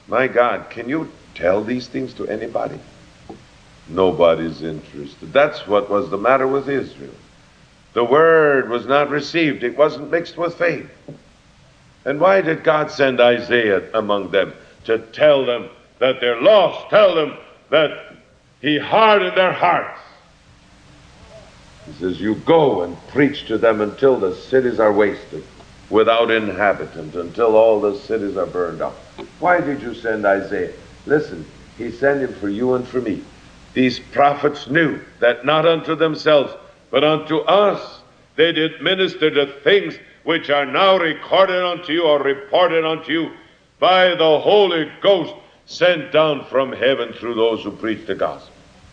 My God, can you tell these things to anybody? Nobody's interested. That's what was the matter with Israel. The word was not received. It wasn't mixed with faith. And why did God send Isaiah among them? To tell them that they're lost. Tell them that he hardened their hearts. He says, you go and preach to them until the cities are wasted, without inhabitant, until all the cities are burned up. Why did you send Isaiah? Listen, he sent him for you and for me. These prophets knew that not unto themselves, but unto us they did minister to things which are now recorded unto you, or reported unto you by the Holy Ghost sent down from heaven through those who preach the gospel.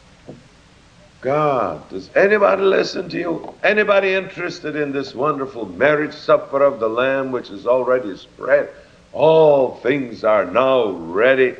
God, does anybody listen to you? Anybody interested in this wonderful marriage supper of the Lamb which is already spread? All things are now ready.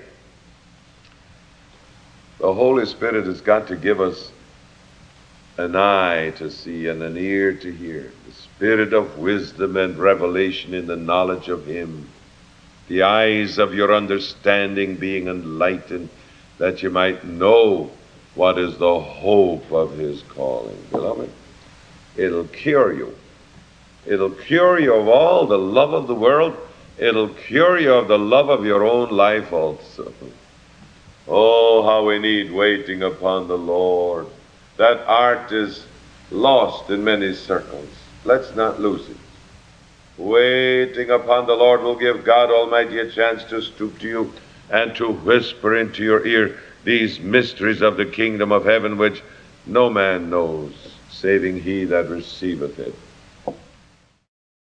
The Holy Spirit has got to give us an eye to see and an ear to hear. The spirit of wisdom and revelation in the knowledge of him. The eyes of your understanding being enlightened, that you might know what is the hope of his calling. Beloved, it'll cure you. It'll cure you of all the love of the world. It'll cure you of the love of your own life also. Oh, how we need waiting upon the Lord. That art is lost in many circles. Let's not lose it. Waiting upon the Lord will give God Almighty a chance to stoop to you and to whisper into your ear these mysteries of the kingdom of heaven, which no man knows, saving he that receiveth it.